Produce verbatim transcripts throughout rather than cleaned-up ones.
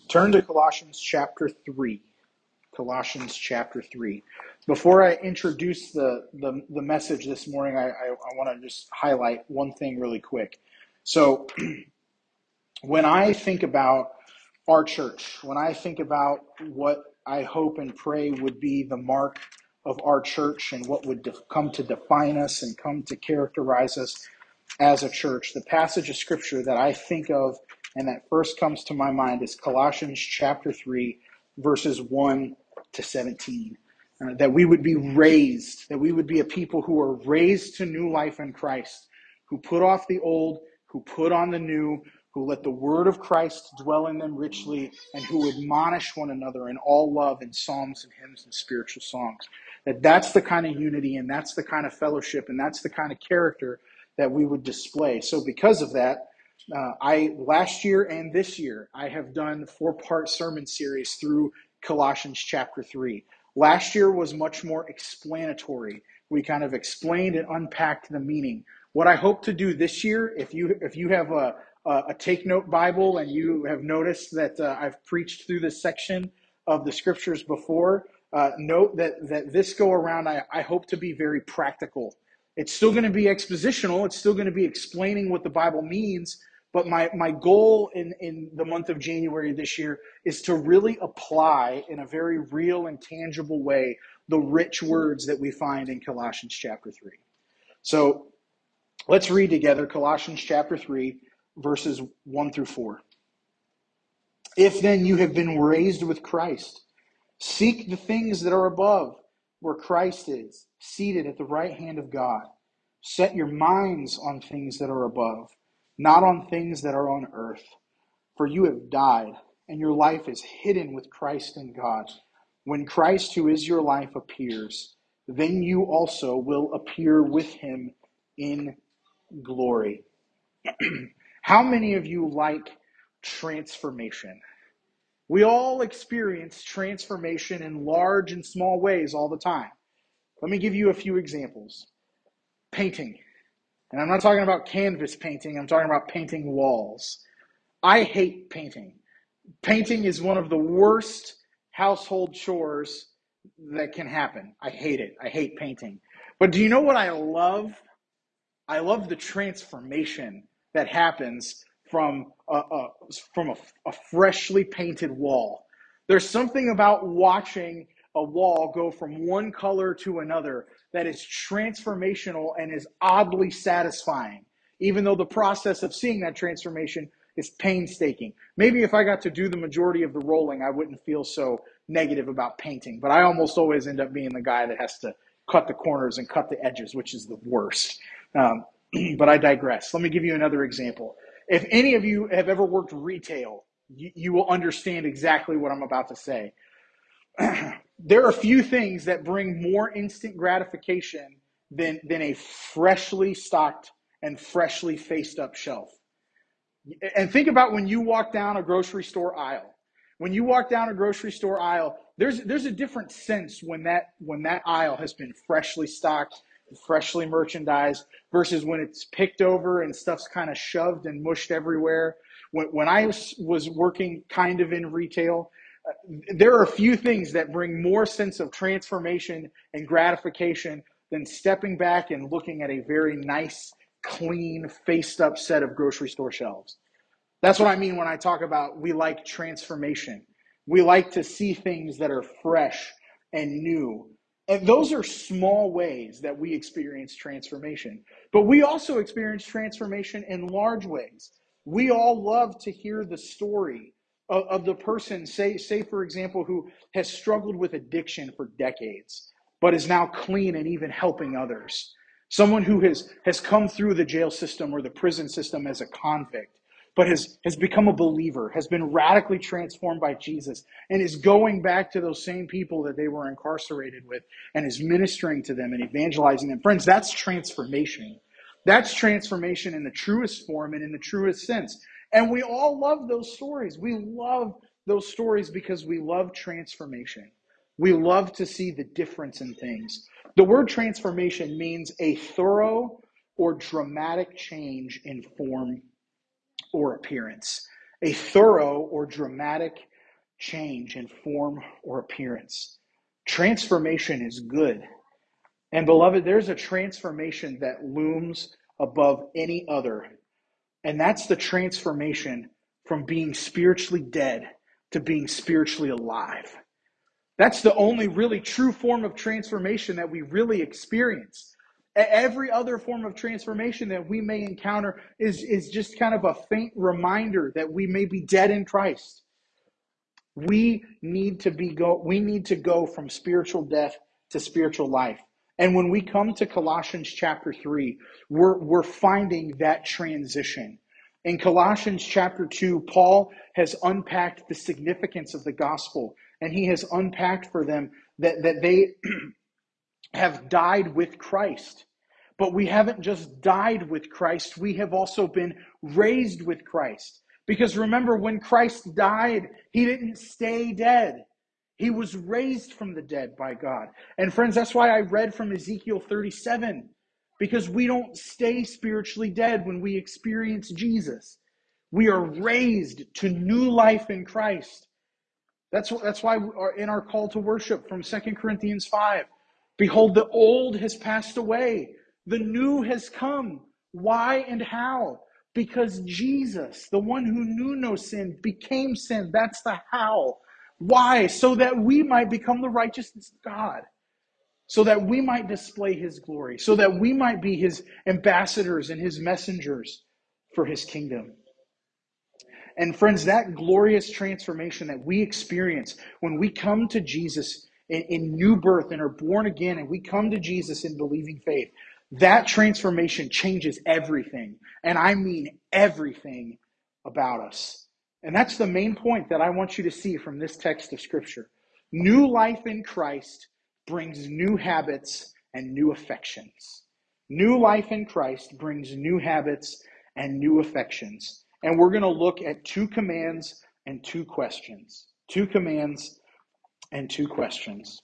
Turn to Colossians chapter three. Colossians chapter three. Before I introduce the, the, the message this morning, I, I, I want to just highlight one thing really quick. So when I think about our church, when I think about what I hope and pray would be the mark of our church and what would def- come to define us and come to characterize us as a church, the passage of scripture that I think of and that first comes to my mind is Colossians chapter three, verses one to seventeen. Uh, that we would be raised, that we would be a people who are raised to new life in Christ, who put off the old, who put on the new, who let the word of Christ dwell in them richly, and who admonish one another in all love in psalms and hymns and spiritual songs. That that's the kind of unity and that's the kind of fellowship and that's the kind of character that we would display. So because of that, uh, I last year and this year, I have done four-part sermon series through Colossians chapter three. Last year was much more explanatory. We kind of explained and unpacked the meaning. What I hope to do this year, if you if you have a a take note Bible and you have noticed that uh, I've preached through this section of the scriptures before, uh, note that that this go around, I, I hope to be very practical. It's still going to be expositional. It's still going to be explaining what the Bible means. But my, my goal in, in the month of January this year is to really apply in a very real and tangible way the rich words that we find in Colossians chapter three. So let's read together Colossians chapter three, verses one through four. If then you have been raised with Christ, seek the things that are above, where Christ is, seated at the right hand of God. Set your minds on things that are above, not on things that are on earth. For you have died, and your life is hidden with Christ in God. When Christ, who is your life, appears, then you also will appear with him in glory. How many of you like transformation? We all experience transformation in large and small ways all the time. Let me give you a few examples. Painting. And I'm not talking about canvas painting. I'm talking about painting walls. I hate painting. Painting is one of the worst household chores that can happen. I hate it. I hate painting. But do you know what I love? I love the transformation that happens from a, a from a, a freshly painted wall. There's something about watching a wall go from one color to another that is transformational and is oddly satisfying, even though the process of seeing that transformation is painstaking. Maybe if I got to do the majority of the rolling, I wouldn't feel so negative about painting, but I almost always end up being the guy that has to cut the corners and cut the edges, which is the worst. Um, but I digress. Let me give you another example. If any of you have ever worked retail, you, you will understand exactly what I'm about to say. There are few things that bring more instant gratification than, than a freshly stocked and freshly faced up shelf. And think about when you walk down a grocery store aisle. When you walk down a grocery store aisle, there's there's a different sense when that when that aisle has been freshly stocked, freshly merchandised, versus when it's picked over and stuff's kind of shoved and mushed everywhere. When when I was, was working kind of in retail, uh, there are a few things that bring more sense of transformation and gratification than stepping back and looking at a very nice, clean, faced up set of grocery store shelves. That's what I mean when I talk about we like transformation. We like to see things that are fresh and new. And those are small ways that we experience transformation. But we also experience transformation in large ways. We all love to hear the story of, of the person, say, say, for example, who has struggled with addiction for decades, but is now clean and even helping others. Someone who has, has come through the jail system or the prison system as a convict, but has, has become a believer, has been radically transformed by Jesus, and is going back to those same people that they were incarcerated with and is ministering to them and evangelizing them. Friends, that's transformation. That's transformation in the truest form and in the truest sense. And we all love those stories. We love those stories because we love transformation. We love to see the difference in things. The word transformation means a thorough or dramatic change in form or appearance, a thorough or dramatic change in form or appearance. Transformation is good. And beloved, there's a transformation that looms above any other. And that's the transformation from being spiritually dead to being spiritually alive. That's the only really true form of transformation that we really experience. Every other form of transformation that we may encounter is, is just kind of a faint reminder that we may be dead in Christ. We need to be go, we need to go from spiritual death to spiritual life. And when we come to Colossians chapter three, we're, we're finding that transition. In Colossians chapter two, Paul has unpacked the significance of the gospel, and he has unpacked for them that, that they have died with Christ. But we haven't just died with Christ, we have also been raised with Christ. Because remember, when Christ died, he didn't stay dead. He was raised from the dead by God. And friends, that's why I read from Ezekiel thirty-seven. Because we don't stay spiritually dead when we experience Jesus. We are raised to new life in Christ. That's, that's why we are in our call to worship from Second Corinthians five. Behold, the old has passed away. The new has come. Why and how? Because Jesus, the one who knew no sin, became sin. That's the how. Why? So that we might become the righteousness of God. So that we might display his glory. So that we might be his ambassadors and his messengers for his kingdom. And friends, that glorious transformation that we experience when we come to Jesus in, in new birth and are born again, and we come to Jesus in believing faith, that transformation changes everything. And I mean everything about us. And that's the main point that I want you to see from this text of Scripture. New life in Christ brings new habits and new affections. New life in Christ brings new habits and new affections. And we're going to look at two commands and two questions. Two commands and two questions.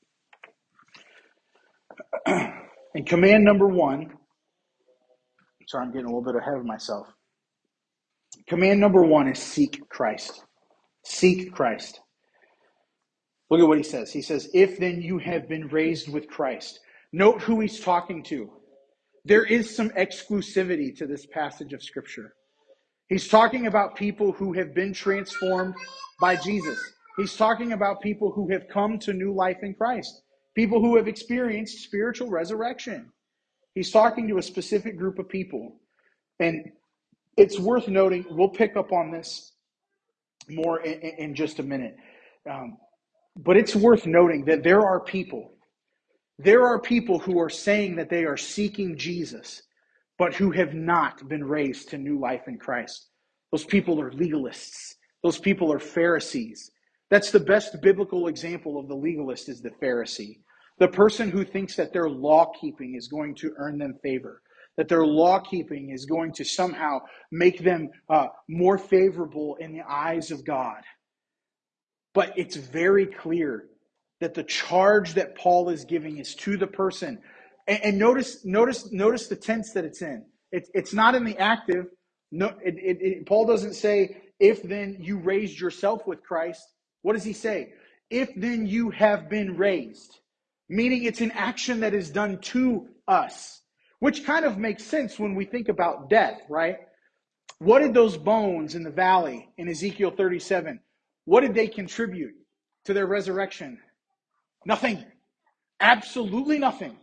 And command number one, sorry, I'm getting a little bit ahead of myself. Command number one is seek Christ. Seek Christ. Look at what he says. He says, if then you have been raised with Christ. Note who he's talking to. There is some exclusivity to this passage of Scripture. He's talking about people who have been transformed by Jesus. He's talking about people who have come to new life in Christ. People who have experienced spiritual resurrection. He's talking to a specific group of people. And it's worth noting, we'll pick up on this more in, in just a minute. Um, but it's worth noting that there are people, there are people who are saying that they are seeking Jesus, but who have not been raised to new life in Christ. Those people are legalists. Those people are Pharisees. That's the best biblical example of the legalist, is the Pharisee. The person who thinks that their law keeping is going to earn them favor, that their law keeping is going to somehow make them uh, more favorable in the eyes of God. But it's very clear that the charge that Paul is giving is to the person. And, and notice, notice, notice the tense that it's in. It, it's not in the active. No, it, it, it, Paul doesn't say, if then you raised yourself with Christ. What does he say? If then you have been raised. Meaning it's an action that is done to us. Which kind of makes sense when we think about death, right? What did those bones in the valley in Ezekiel thirty-seven, what did they contribute to their resurrection? Nothing. Absolutely nothing.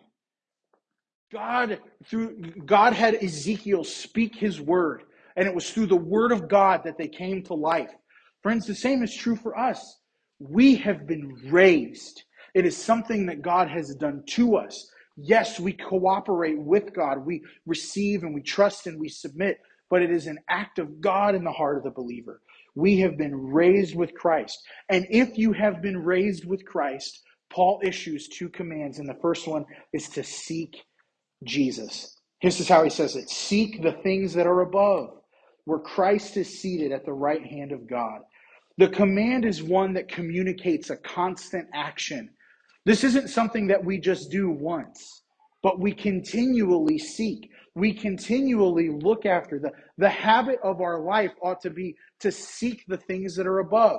God, through God had Ezekiel speak his word, and it was through the word of God that they came to life. Friends, the same is true for us. We have been raised. It is something that God has done to us. Yes, we cooperate with God. We receive and we trust and we submit, but it is an act of God in the heart of the believer. We have been raised with Christ. And if you have been raised with Christ, Paul issues two commands, and the first one is to seek Jesus. This is how he says it. Seek the things that are above, where Christ is seated at the right hand of God. The command is one that communicates a constant action. This isn't something that we just do once, but we continually seek. We continually look after. The, the habit of our life ought to be to seek the things that are above.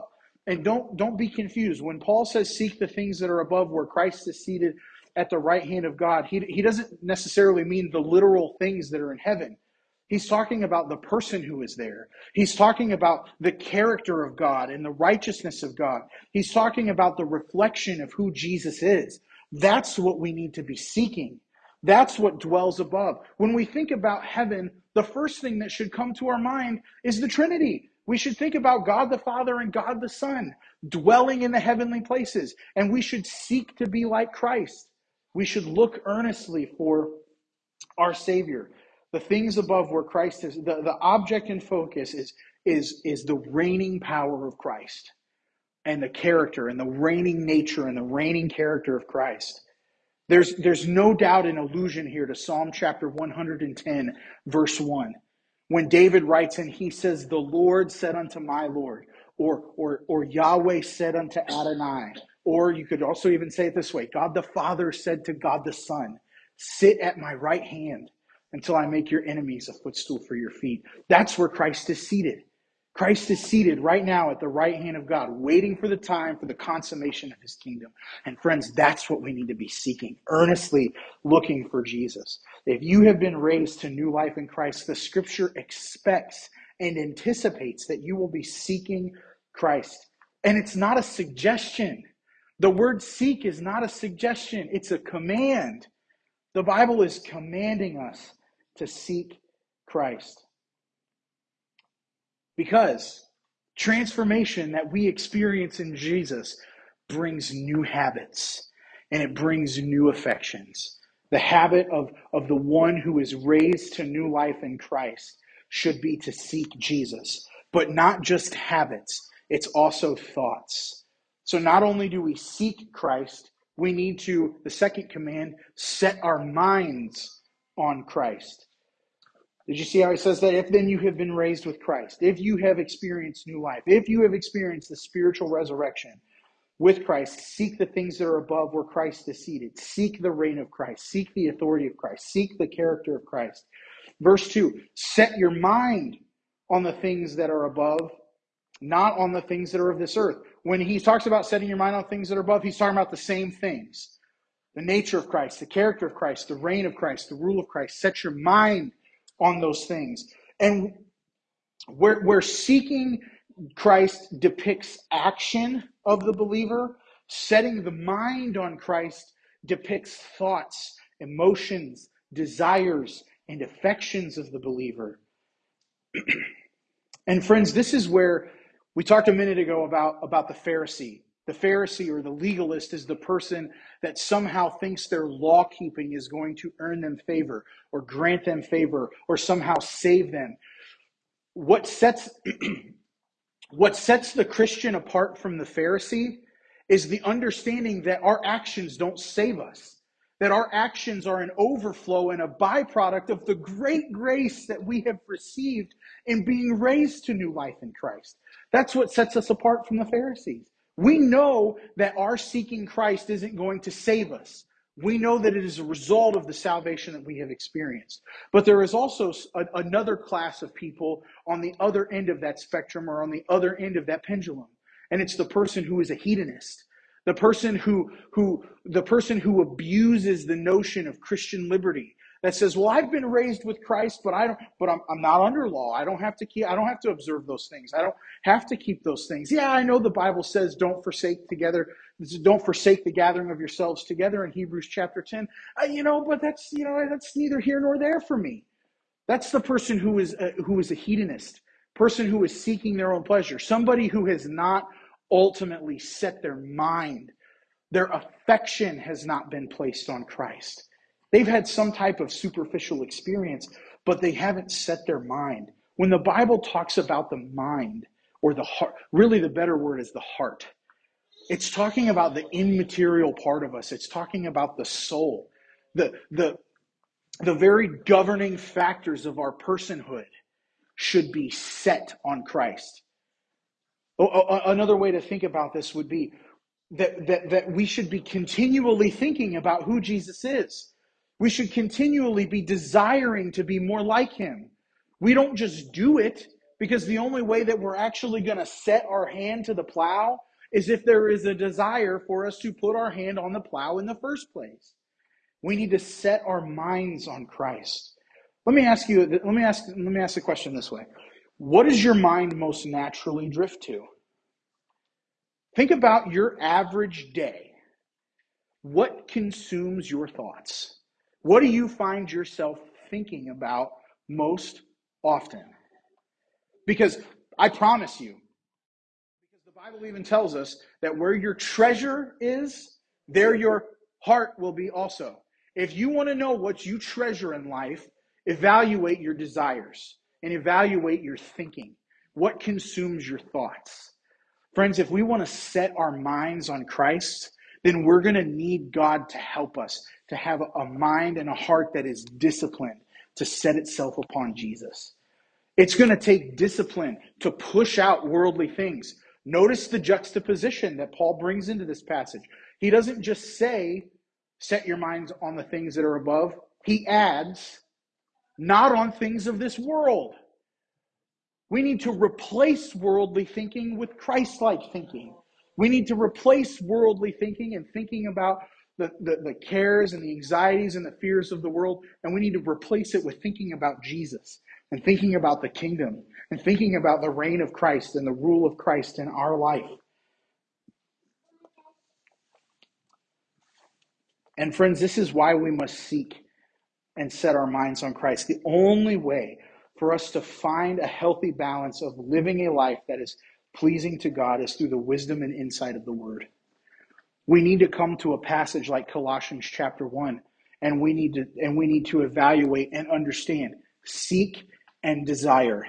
And don't don't be confused. When Paul says seek the things that are above where Christ is seated at the right hand of God, he, he doesn't necessarily mean the literal things that are in heaven. He's talking about the person who is there. He's talking about the character of God and the righteousness of God. He's talking about the reflection of who Jesus is. That's what we need to be seeking. That's what dwells above. When we think about heaven, the first thing that should come to our mind is the Trinity. We should think about God the Father and God the Son dwelling in the heavenly places. And we should seek to be like Christ. We should look earnestly for our Savior. The things above where Christ is, the, the object and focus is, is, is the reigning power of Christ and the character and the reigning nature and the reigning character of Christ. There's, there's no doubt an allusion here to Psalm chapter one hundred ten, verse one. When David writes and he says, the Lord said unto my Lord, or, or, or Yahweh said unto Adonai, or you could also even say it this way, God the Father said to God the Son, sit at my right hand until I make your enemies a footstool for your feet. That's where Christ is seated. Christ is seated right now at the right hand of God, waiting for the time for the consummation of his kingdom. And friends, that's what we need to be seeking, earnestly looking for Jesus. If you have been raised to new life in Christ, the scripture expects and anticipates that you will be seeking Christ. And it's not a suggestion. The word seek is not a suggestion. It's a command. The Bible is commanding us to seek Christ. Because transformation that we experience in Jesus brings new habits and it brings new affections. The habit of, of the one who is raised to new life in Christ should be to seek Jesus, but not just habits, it's also thoughts. So not only do we seek Christ, we need to, the second command, set our minds on Christ. Did you see how he says that? If then you have been raised with Christ, if you have experienced new life, if you have experienced the spiritual resurrection with Christ, seek the things that are above where Christ is seated. Seek the reign of Christ. Seek the authority of Christ. Seek the character of Christ. Verse two, set your mind on the things that are above, not on the things that are of this earth. When he talks about setting your mind on things that are above, he's talking about the same things. The nature of Christ, the character of Christ, the reign of Christ, the rule of Christ. Set your mind on those things. And where, where seeking Christ depicts action of the believer, setting the mind on Christ depicts thoughts, emotions, desires, and affections of the believer. And friends, this is where we talked a minute ago about, about the Pharisee. The Pharisee or the legalist is the person that somehow thinks their law keeping is going to earn them favor or grant them favor or somehow save them. What sets, what sets the Christian apart from the Pharisee is the understanding that our actions don't save us, that our actions are an overflow and a byproduct of the great grace that we have received in being raised to new life in Christ. That's what sets us apart from the Pharisees. We know that our seeking Christ isn't going to save us. We know that it is a result of the salvation that we have experienced. But there is also a, another class of people on the other end of that spectrum or on the other end of that pendulum. And it's the person who is a hedonist. The person who, who, the person who abuses the notion of Christian liberty. That says, well, I've been raised with Christ, but I don't, but I'm, I'm not under law. I don't have to keep, I don't have to observe those things. I don't have to keep those things. Yeah, I know the Bible says don't forsake together, don't forsake the gathering of yourselves together in Hebrews chapter ten. Uh, you know, but that's, you know, that's neither here nor there for me. That's the person who is, a, who is a hedonist, person who is seeking their own pleasure, somebody who has not ultimately set their mind. Their affection has not been placed on Christ. They've had some type of superficial experience, but they haven't set their mind. When the Bible talks about the mind or the heart, really the better word is the heart. It's talking about the immaterial part of us. It's talking about the soul, the, the, the very governing factors of our personhood should be set on Christ. Another way to think about this would be that, that, that we should be continually thinking about who Jesus is. We should continually be desiring to be more like him. We don't just do it. Because the only way that we're actually going to set our hand to the plow is if there is a desire for us to put our hand on the plow in the first place. We need to set our minds on Christ. Let me ask you, let me ask, let me ask the question this way. What does your mind most naturally drift to? Think about your average day. What consumes your thoughts? What do you find yourself thinking about most often? Because I promise you, because the Bible even tells us that where your treasure is, there your heart will be also. If you want to know what you treasure in life, evaluate your desires and evaluate your thinking. What consumes your thoughts? Friends, if we want to set our minds on Christ, then we're going to need God to help us to have a mind and a heart that is disciplined to set itself upon Jesus. It's going to take discipline to push out worldly things. Notice the juxtaposition that Paul brings into this passage. He doesn't just say, set your minds on the things that are above. He adds, not on things of this world. We need to replace worldly thinking with Christ-like thinking. We need to replace worldly thinking and thinking about the, the, the cares and the anxieties and the fears of the world, and we need to replace it with thinking about Jesus and thinking about the kingdom and thinking about the reign of Christ and the rule of Christ in our life. And friends, this is why we must seek and set our minds on Christ. The only way for us to find a healthy balance of living a life that is pleasing to God is through the wisdom and insight of the Word. We need to come to a passage like Colossians chapter one, and we need to and we need to evaluate and understand, seek and desire.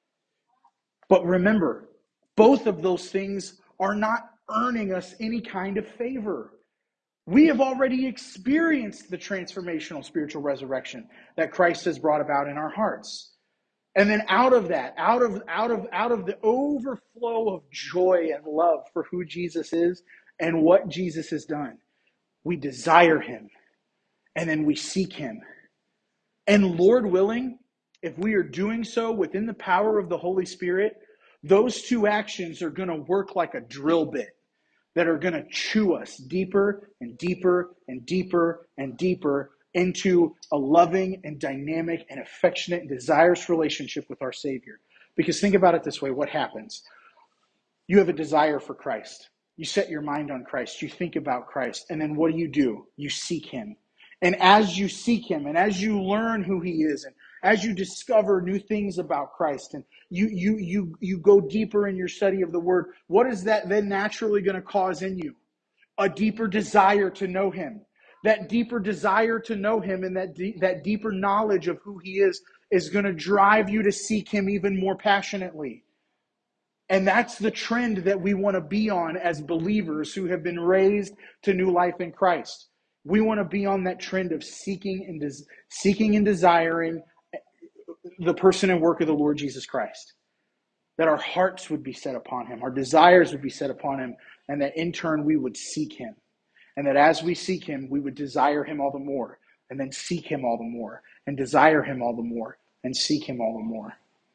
But remember, both of those things are not earning us any kind of favor. We have already experienced the transformational spiritual resurrection that Christ has brought about in our hearts. And then out of that, out of out of out of the overflow of joy and love for who Jesus is and what Jesus has done, we desire him, and then we seek him. And Lord willing, if we are doing so within the power of the Holy Spirit, those two actions are going to work like a drill bit that are going to chew us deeper and deeper and deeper and deeper into a loving and dynamic and affectionate and desirous relationship with our Savior. Because think about it this way, what happens? You have a desire for Christ. You set your mind on Christ. You think about Christ. And then what do you do? You seek him. And as you seek him, and as you learn who he is, and as you discover new things about Christ, and you you you you go deeper in your study of the Word, what is that then naturally going to cause in you? A deeper desire to know him. That deeper desire to know him and that de- that deeper knowledge of who he is is going to drive you to seek him even more passionately. And that's the trend that we want to be on as believers who have been raised to new life in Christ. We want to be on that trend of seeking and des- seeking and desiring the person and work of the Lord Jesus Christ. That our hearts would be set upon him, our desires would be set upon him, and that in turn we would seek him. And that as we seek him, we would desire him all the more, and then seek him all the more, and desire him all the more, and seek him all the more.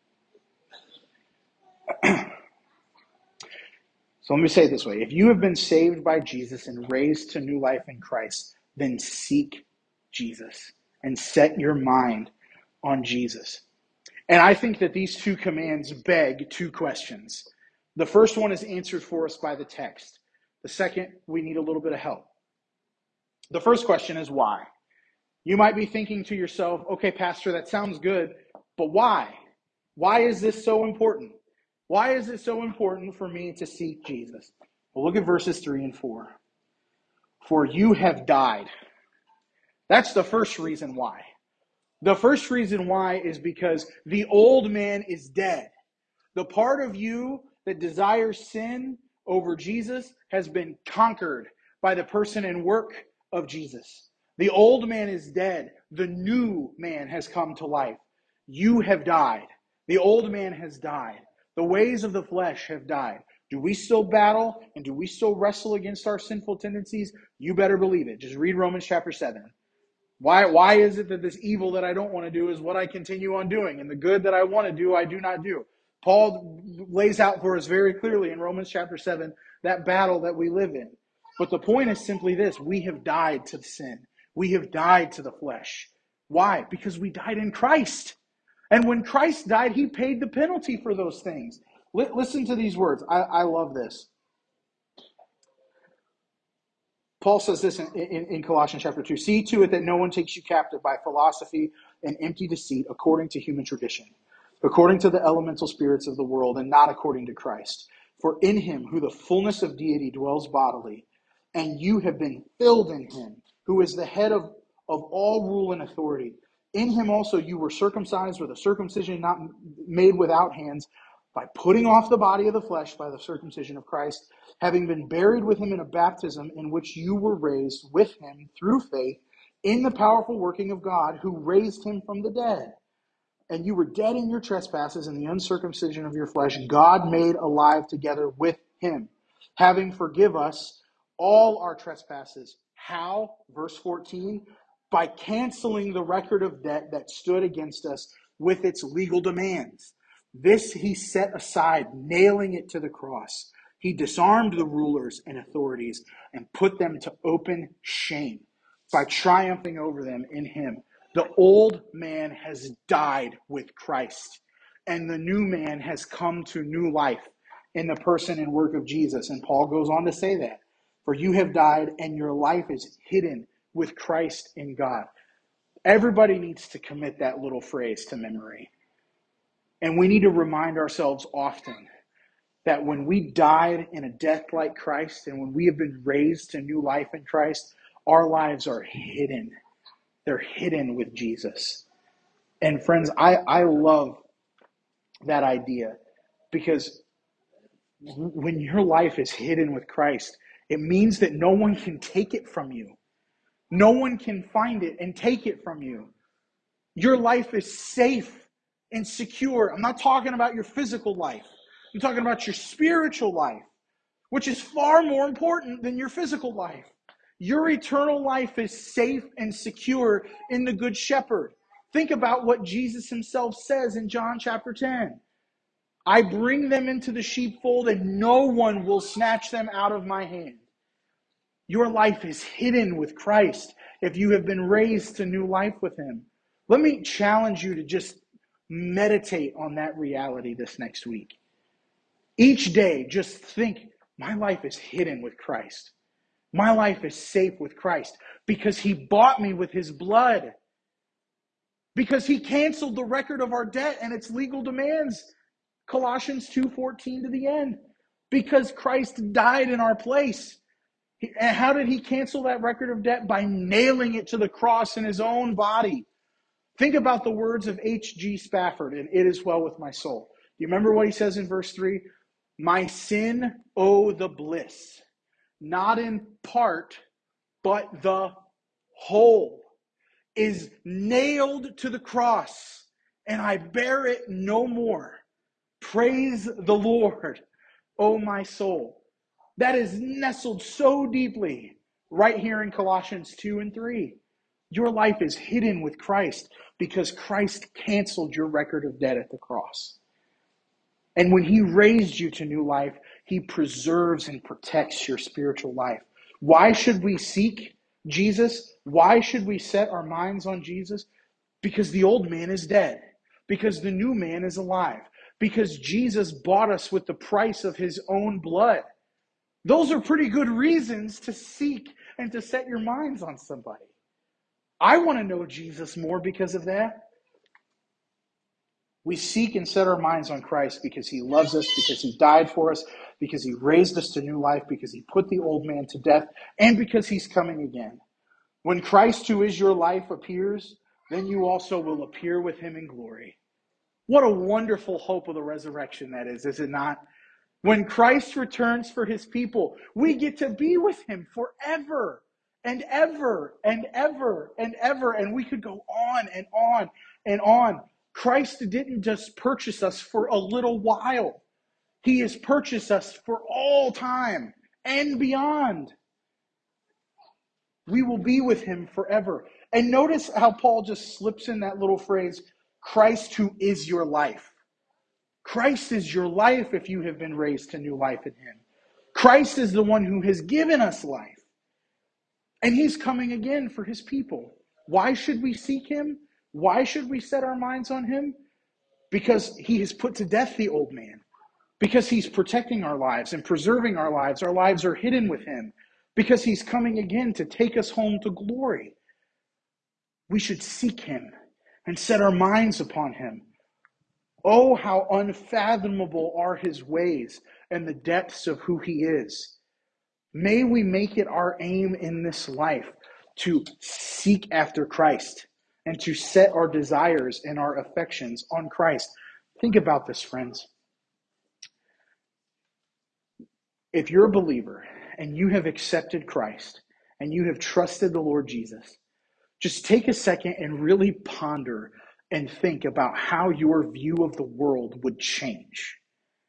So let me say it this way. If you have been saved by Jesus and raised to new life in Christ, then seek Jesus and set your mind on Jesus. And I think that these two commands beg two questions. The first one is answered for us by the text. The second, we need a little bit of help. The first question is why? You might be thinking to yourself, okay, Pastor, that sounds good, but why? Why is this so important? Why is it so important for me to seek Jesus? Well, look at verses three and four. For you have died. That's the first reason why. The first reason why is because the old man is dead. The part of you that desires sin over Jesus has been conquered by the person and work of Jesus. The old man is dead. The new man has come to life. You have died. The old man has died. The ways of the flesh have died. Do we still battle and do we still wrestle against our sinful tendencies? You better believe it. Just read Romans chapter seven. Why, why is it that this evil that I don't want to do is what I continue on doing, and the good that I want to do, I do not do? Paul lays out for us very clearly in Romans chapter seven that battle that we live in. But the point is simply this: we have died to sin. We have died to the flesh. Why? Because we died in Christ. And when Christ died, he paid the penalty for those things. L- listen to these words. I, I love this. Paul says this in, in, in Colossians chapter two. See to it that no one takes you captive by philosophy and empty deceit according to human tradition, according to the elemental spirits of the world, and not according to Christ. For in him, who the fullness of deity dwells bodily, and you have been filled in him, who is the head of, of all rule and authority. In him also you were circumcised with a circumcision not made without hands, by putting off the body of the flesh by the circumcision of Christ, having been buried with him in a baptism in which you were raised with him through faith in the powerful working of God, who raised him from the dead. And you were dead in your trespasses and the uncircumcision of your flesh, God made alive together with him, having forgive us all our trespasses. How? Verse fourteen, by canceling the record of debt that stood against us with its legal demands. This he set aside, nailing it to the cross. He disarmed the rulers and authorities and put them to open shame by triumphing over them in him. The old man has died with Christ, and the new man has come to new life in the person and work of Jesus. And Paul goes on to say that. For you have died, and your life is hidden with Christ in God. Everybody needs to commit that little phrase to memory. And we need to remind ourselves often that when we died in a death like Christ, and when we have been raised to new life in Christ, our lives are hidden. They're hidden with Jesus. And friends, I, I love that idea, because when your life is hidden with Christ, it means that no one can take it from you. No one can find it and take it from you. Your life is safe and secure. I'm not talking about your physical life. I'm talking about your spiritual life, which is far more important than your physical life. Your eternal life is safe and secure in the Good Shepherd. Think about what Jesus himself says in John chapter ten. I bring them into the sheepfold, and no one will snatch them out of my hand. Your life is hidden with Christ if you have been raised to new life with him. Let me challenge you to just meditate on that reality this next week. Each day, just think, my life is hidden with Christ. My life is safe with Christ because he bought me with his blood. Because he canceled the record of our debt and its legal demands. Colossians two fourteen to the end. Because Christ died in our place. And how did he cancel that record of debt? By nailing it to the cross in his own body. Think about the words of H G Spafford in It Is Well With My Soul. Do you remember what he says in verse three? My sin, oh the bliss, not in part, but the whole, is nailed to the cross, and I bear it no more. Praise the Lord, O my soul. That is nestled so deeply right here in Colossians two and three. Your life is hidden with Christ because Christ canceled your record of debt at the cross. And when he raised you to new life, he preserves and protects your spiritual life. Why should we seek Jesus? Why should we set our minds on Jesus? Because the old man is dead. Because the new man is alive. Because Jesus bought us with the price of his own blood. Those are pretty good reasons to seek and to set your minds on somebody. I want to know Jesus more because of that. We seek and set our minds on Christ because he loves us, because he died for us, because he raised us to new life, because he put the old man to death, and because he's coming again. When Christ, who is your life, appears, then you also will appear with him in glory. What a wonderful hope of the resurrection that is, is it not? When Christ returns for his people, we get to be with him forever and ever and ever and ever. And we could go on and on and on. Christ didn't just purchase us for a little while. He has purchased us for all time and beyond. We will be with him forever. And notice how Paul just slips in that little phrase, Christ who is your life. Christ is your life if you have been raised to new life in him. Christ is the one who has given us life. And he's coming again for his people. Why should we seek him? Why should we set our minds on him? Because he has put to death the old man. Because he's protecting our lives and preserving our lives. Our lives are hidden with him. Because he's coming again to take us home to glory. We should seek him and set our minds upon him. Oh, how unfathomable are his ways and the depths of who he is. May we make it our aim in this life to seek after Christ and to set our desires and our affections on Christ. Think about this, friends. If you're a believer and you have accepted Christ and you have trusted the Lord Jesus, just take a second and really ponder and think about how your view of the world would change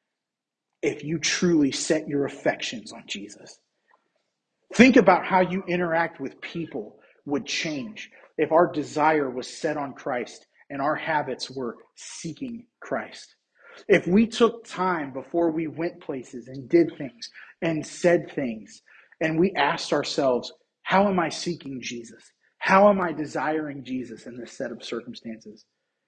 if you truly set your affections on Jesus. Think about how you interact with people would change if our desire was set on Christ and our habits were seeking Christ. If we took time before we went places and did things and said things, and we asked ourselves, how am I seeking Jesus? How am I desiring Jesus in this set of circumstances?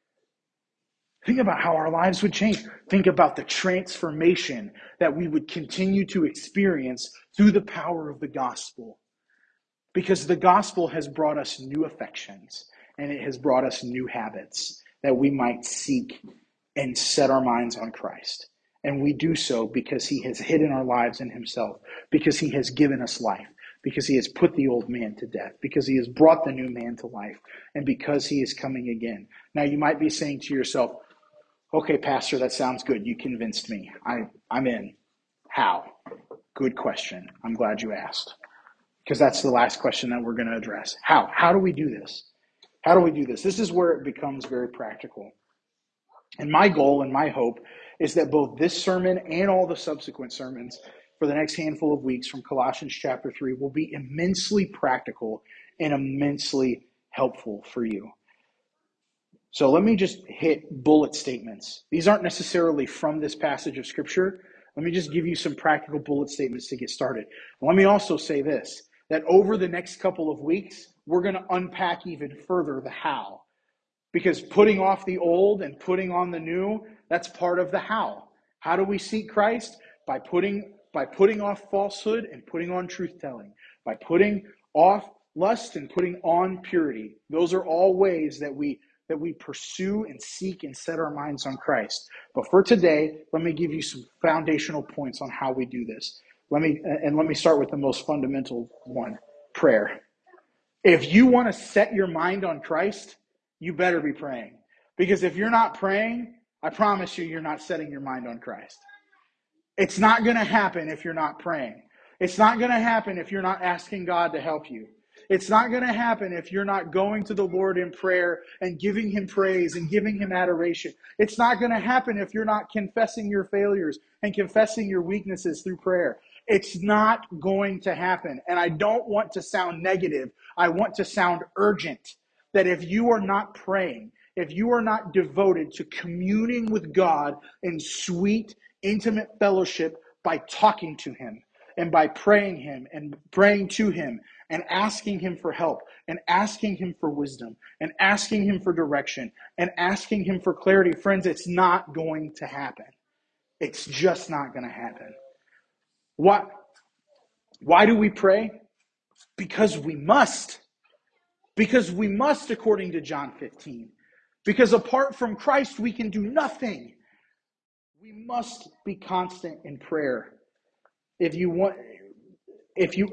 Think about how our lives would change. Think about the transformation that we would continue to experience through the power of the gospel. Because the gospel has brought us new affections and it has brought us new habits that we might seek and set our minds on Christ. And we do so because he has hidden our lives in himself, because he has given us life, because he has put the old man to death, because he has brought the new man to life, and because he is coming again. Now you might be saying to yourself, okay, Pastor, that sounds good. You convinced me. I, I'm in. How? Good question. I'm glad you asked. Because that's the last question that we're going to address. How? How do we do this? How do we do this? This is where it becomes very practical. And my goal and my hope is that both this sermon and all the subsequent sermons for the next handful of weeks from Colossians chapter three will be immensely practical and immensely helpful for you. So let me just hit bullet statements. These aren't necessarily from this passage of Scripture. Let me just give you some practical bullet statements to get started. Let me also say this, that over the next couple of weeks, we're going to unpack even further the how. Because putting off the old and putting on the new, that's part of the how. How do we seek Christ? By putting, by putting off falsehood and putting on truth-telling. By putting off lust and putting on purity. Those are all ways that we that we pursue and seek and set our minds on Christ. But for today, let me give you some foundational points on how we do this. Let me and let me start with the most fundamental one, prayer. If you want to set your mind on Christ, you better be praying. Because if you're not praying, I promise you, you're not setting your mind on Christ. It's not going to happen if you're not praying. It's not going to happen if you're not asking God to help you. It's not going to happen if you're not going to the Lord in prayer and giving him praise and giving him adoration. It's not going to happen if you're not confessing your failures and confessing your weaknesses through prayer. It's not going to happen. And I don't want to sound negative. I want to sound urgent. That if you are not praying, if you are not devoted to communing with God in sweet, intimate fellowship by talking to him and by praying him and praying to him and asking him for help and asking him for wisdom and asking him for direction and asking him for clarity, friends, it's not going to happen. It's just not going to happen. Why, why do we pray? Because we must. Because we must, according to John fifteen. Because apart from Christ, we can do nothing. We must be constant in prayer. If you want, if you,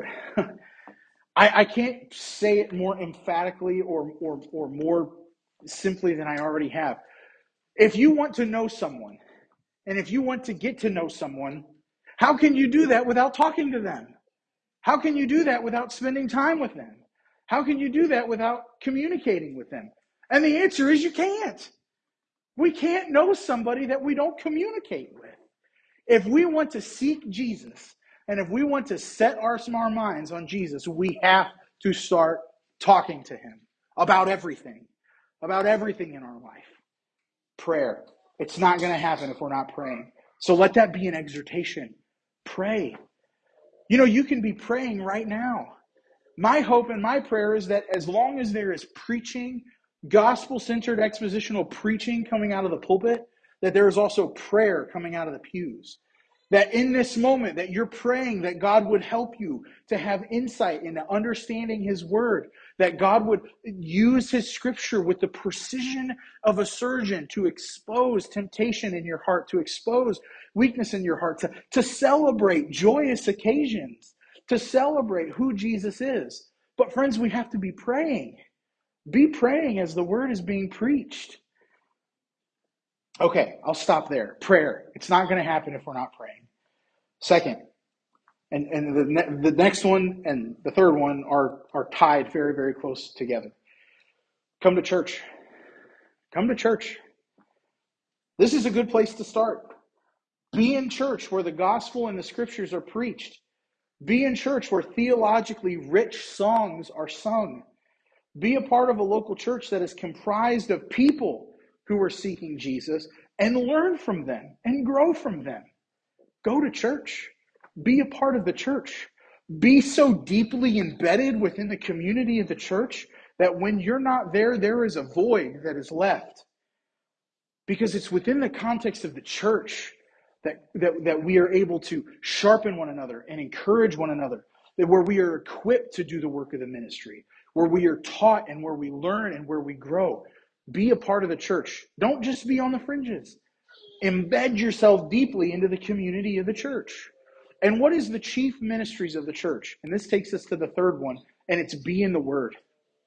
I, I can't say it more emphatically or, or, or more simply than I already have. If you want to know someone, and if you want to get to know someone, how can you do that without talking to them? How can you do that without spending time with them? How can you do that without communicating with them? And the answer is you can't. We can't know somebody that we don't communicate with. If we want to seek Jesus, and if we want to set our, our minds on Jesus, we have to start talking to him about everything, about everything in our life. Prayer. It's not going to happen if we're not praying. So let that be an exhortation. Pray. You know, you can be praying right now. My hope and my prayer is that as long as there is preaching, gospel-centered expositional preaching coming out of the pulpit, that there is also prayer coming out of the pews. That in this moment that you're praying that God would help you to have insight into understanding his word, that God would use his scripture with the precision of a surgeon to expose temptation in your heart, to expose weakness in your heart, to, to celebrate joyous occasions, to celebrate who Jesus is. But friends, we have to be praying. Be praying as the word is being preached. Okay, I'll stop there. Prayer. It's not going to happen if we're not praying. Second, and, and the, ne- the next one and the third one are, are tied very, very close together. Come to church. Come to church. This is a good place to start. Be in church where the gospel and the scriptures are preached. Be in church where theologically rich songs are sung. Be a part of a local church that is comprised of people who are seeking Jesus, and learn from them and grow from them. Go to church. Be a part of the church. Be so deeply embedded within the community of the church that when you're not there, there is a void that is left. Because it's within the context of the church that, that, that we are able to sharpen one another and encourage one another, that where we are equipped to do the work of the ministry, where we are taught and where we learn and where we grow. Be a part of the church. Don't just be on the fringes. Embed yourself deeply into the community of the church. And what is the chief ministries of the church? And this takes us to the third one, and it's be in the word.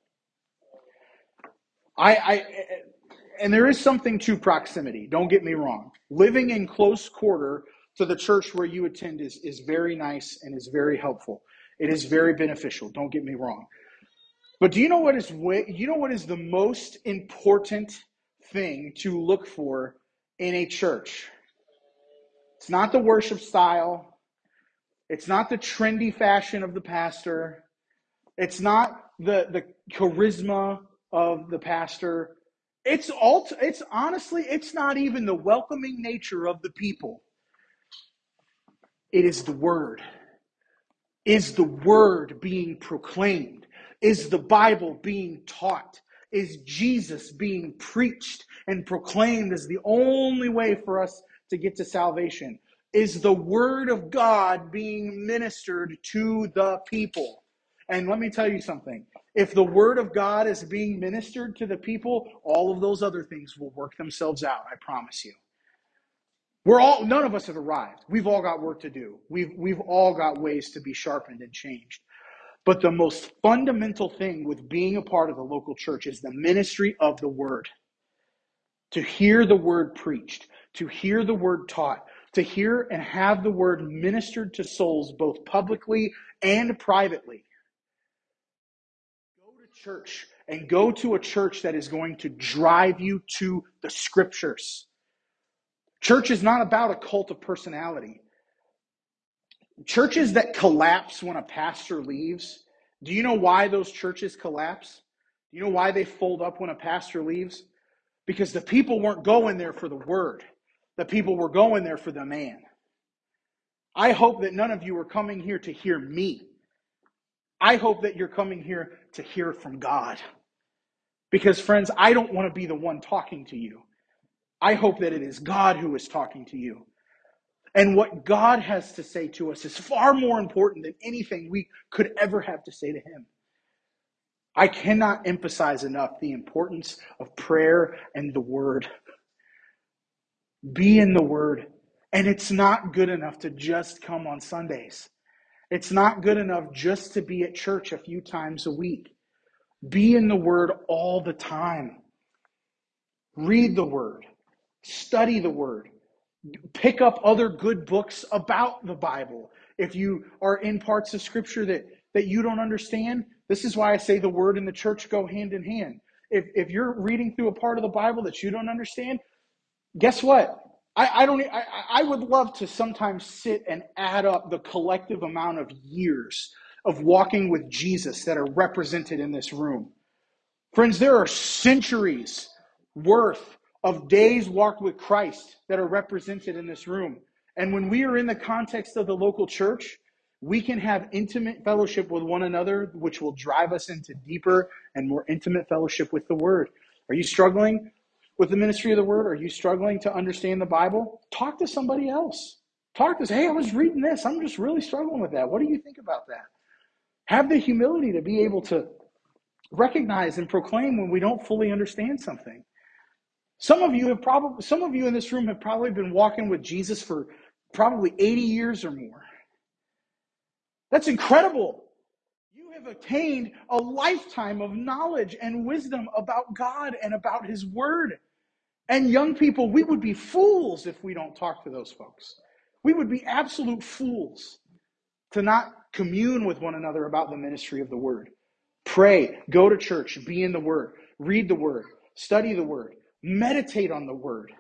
I, I and there is something to proximity. Don't get me wrong. Living in close quarter to the church where you attend is, is very nice and is very helpful. It is very beneficial. Don't get me wrong. But do you know what is you know what is the most important thing to look for in a church? It's not the worship style. It's not the trendy fashion of the pastor. It's not the, the charisma of the pastor. It's all, it's honestly, it's not even the welcoming nature of the people. It is the word. Is the word being proclaimed? Is the Bible being taught? Is Jesus being preached and proclaimed as the only way for us to get to salvation? Is the word of God being ministered to the people? And let me tell you something. If the word of God is being ministered to the people, all of those other things will work themselves out, I promise you. We're all, none of us have arrived. We've all got work to do. We've, we've all got ways to be sharpened and changed. But the most fundamental thing with being a part of the local church is the ministry of the word. To hear the word preached, to hear the word taught, to hear and have the word ministered to souls both publicly and privately. Go to church and go to a church that is going to drive you to the scriptures. Church is not about a cult of personality. Churches that collapse when a pastor leaves, do you know why those churches collapse? Do you know why they fold up when a pastor leaves? Because the people weren't going there for the word. The people were going there for the man. I hope that none of you are coming here to hear me. I hope that you're coming here to hear from God. Because, friends, I don't want to be the one talking to you. I hope that it is God who is talking to you. And what God has to say to us is far more important than anything we could ever have to say to him. I cannot emphasize enough the importance of prayer and the word. Be in the word. And it's not good enough to just come on Sundays. It's not good enough just to be at church a few times a week. Be in the word all the time. Read the word. Study the word. Pick up other good books about the Bible. If you are in parts of Scripture that, that you don't understand, this is why I say the Word and the church go hand in hand. If, if you're reading through a part of the Bible that you don't understand, guess what? I, I don't. I, I would love to sometimes sit and add up the collective amount of years of walking with Jesus that are represented in this room. Friends, there are centuries worth of days walked with Christ that are represented in this room. And when we are in the context of the local church, we can have intimate fellowship with one another, which will drive us into deeper and more intimate fellowship with the Word. Are you struggling with the ministry of the Word? Are you struggling to understand the Bible? Talk to somebody else. Talk to say, hey, I was reading this. I'm just really struggling with that. What do you think about that? Have the humility to be able to recognize and proclaim when we don't fully understand something. Some of you have probably, some of you in this room have probably been walking with Jesus for probably eighty years or more. That's incredible. You have attained a lifetime of knowledge and wisdom about God and about His Word. And young people, we would be fools if we don't talk to those folks. We would be absolute fools to not commune with one another about the ministry of the Word. Pray, go to church, be in the Word, read the Word, study the Word, meditate on the Word.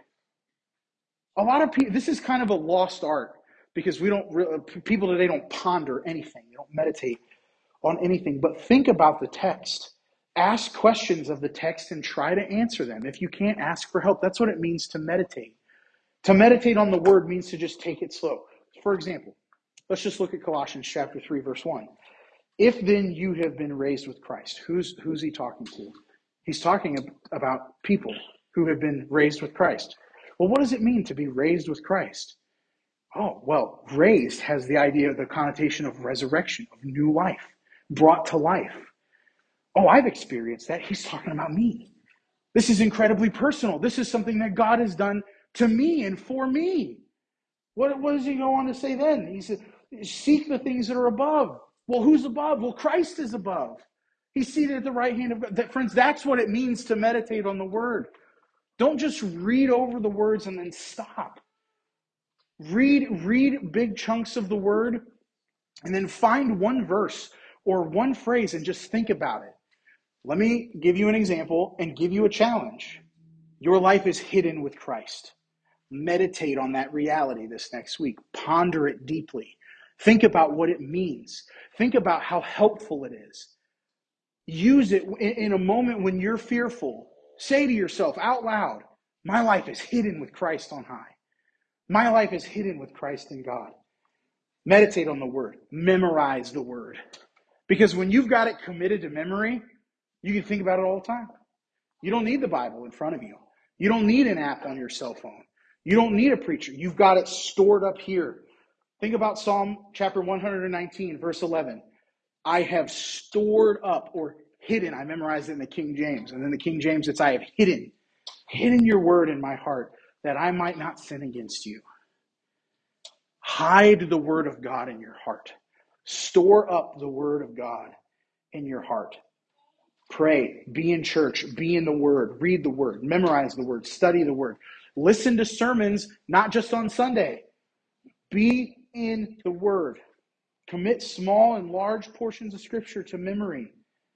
A lot of people, this is kind of a lost art because we don't, people today don't ponder anything. They don't meditate on anything, but think about the text. Ask questions of the text and try to answer them. If you can't, ask for help. That's what it means to meditate. To meditate on the Word means to just take it slow. For example, let's just look at Colossians chapter three, verse one. If then you have been raised with Christ, who's, who's he talking to? He's talking about people who have been raised with Christ. Well, what does it mean to be raised with Christ? Oh, well, raised has the idea, the connotation of resurrection, of new life, brought to life. Oh, I've experienced that. He's talking about me. This is incredibly personal. This is something that God has done to me and for me. What, what does he go on to say then? He said, seek the things that are above. Well, who's above? Well, Christ is above. He's seated at the right hand of God. That, friends, that's what it means to meditate on the Word. Don't just read over the words and then stop. Read, read big chunks of the Word and then find one verse or one phrase and just think about it. Let me give you an example and give you a challenge. Your life is hidden with Christ. Meditate on that reality this next week. Ponder it deeply. Think about what it means. Think about how helpful it is. Use it in a moment when you're fearful. Say to yourself out loud, my life is hidden with Christ on high. My life is hidden with Christ in God. Meditate on the Word. Memorize the Word. Because when you've got it committed to memory, you can think about it all the time. You don't need the Bible in front of you. You don't need an app on your cell phone. You don't need a preacher. You've got it stored up here. Think about Psalm chapter one nineteen, verse eleven. I have stored up or hidden. I memorized it in the King James. And then the King James, it's I have hidden. Hidden your word in my heart that I might not sin against you. Hide the word of God in your heart. Store up the word of God in your heart. Pray, be in church, be in the Word, read the Word, memorize the Word, study the Word. Listen to sermons, not just on Sunday. Be in the Word. Commit small and large portions of Scripture to memory.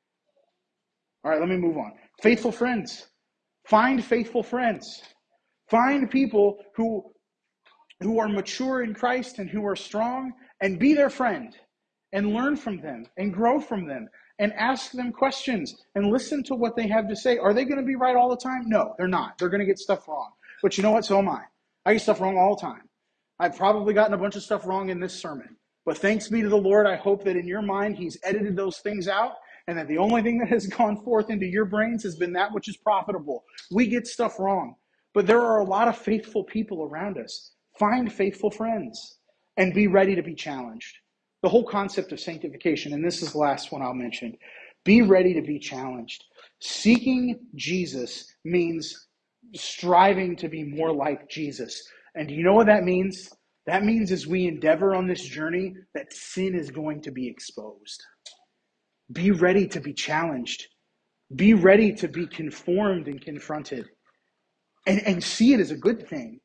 All right, let me move on. Faithful friends. Find faithful friends. Find people who, who are mature in Christ and who are strong, and be their friend. And learn from them and grow from them. And ask them questions and listen to what they have to say. Are they going to be right all the time? No, they're not. They're going to get stuff wrong. But you know what? So am I. I get stuff wrong all the time. I've probably gotten a bunch of stuff wrong in this sermon. But thanks be to the Lord, I hope that in your mind He's edited those things out and that the only thing that has gone forth into your brains has been that which is profitable. We get stuff wrong. But there are a lot of faithful people around us. Find faithful friends and be ready to be challenged. The whole concept of sanctification, and this is the last one I'll mention, be ready to be challenged. Seeking Jesus means striving to be more like Jesus. And do you know what that means? That means as we endeavor on this journey, that sin is going to be exposed. Be ready to be challenged. Be ready to be conformed and confronted. And, and see it as a good thing.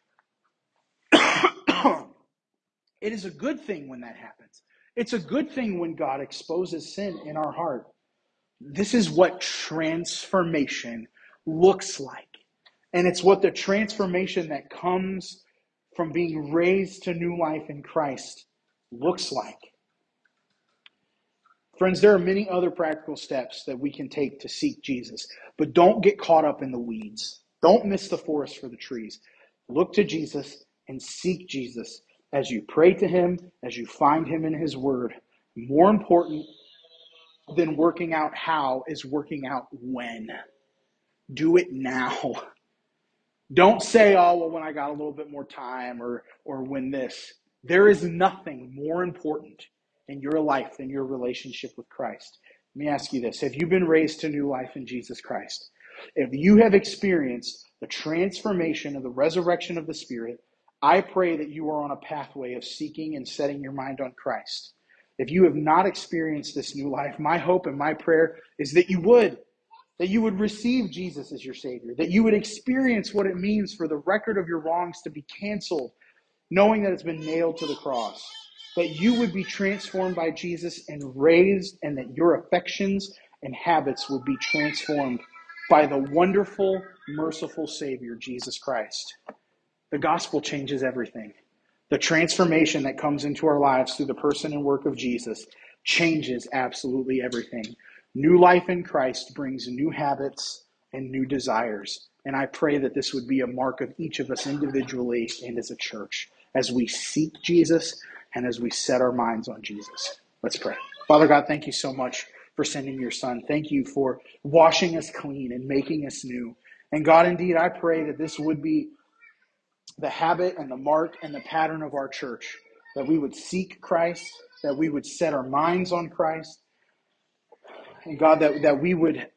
It is a good thing when that happens. It's a good thing when God exposes sin in our heart. This is what transformation looks like. And it's what the transformation that comes from being raised to new life in Christ looks like. Friends, there are many other practical steps that we can take to seek Jesus, but don't get caught up in the weeds. Don't miss the forest for the trees. Look to Jesus and seek Jesus as you pray to him, as you find him in his word. More important than working out how is working out when. Do it now. Don't say, oh, well, when I got a little bit more time or or when this. There is nothing more important in your life than your relationship with Christ. Let me ask you this. Have you been raised to new life in Jesus Christ? If you have experienced the transformation of the resurrection of the Spirit, I pray that you are on a pathway of seeking and setting your mind on Christ. If you have not experienced this new life, my hope and my prayer is that you would. That you would receive Jesus as your Savior, that you would experience what it means for the record of your wrongs to be canceled, knowing that it's been nailed to the cross, that you would be transformed by Jesus and raised, and that your affections and habits would be transformed by the wonderful, merciful Savior, Jesus Christ. The gospel changes everything. The transformation that comes into our lives through the person and work of Jesus changes absolutely everything. New life in Christ brings new habits and new desires. And I pray that this would be a mark of each of us individually and as a church as we seek Jesus and as we set our minds on Jesus. Let's pray. Father God, thank you so much for sending your Son. Thank you for washing us clean and making us new. And God, indeed, I pray that this would be the habit and the mark and the pattern of our church, that we would seek Christ, that we would set our minds on Christ, and God, that, that we would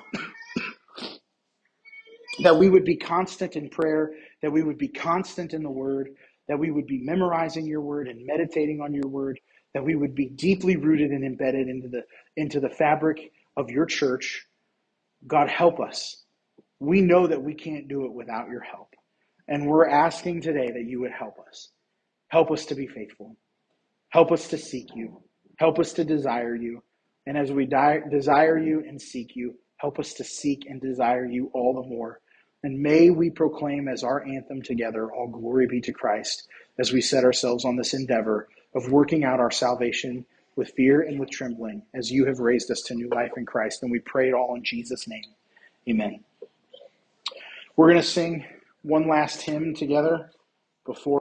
that we would be constant in prayer, that we would be constant in the word, that we would be memorizing your word and meditating on your word, that we would be deeply rooted and embedded into the into the fabric of your church. God, help us. We know that we can't do it without your help. And we're asking today that you would help us. Help us to be faithful. Help us to seek you. Help us to desire you. And as we di- desire you and seek you, help us to seek and desire you all the more. And may we proclaim as our anthem together, all glory be to Christ, as we set ourselves on this endeavor of working out our salvation with fear and with trembling, as you have raised us to new life in Christ. And we pray it all in Jesus' name. Amen. We're going to sing one last hymn together before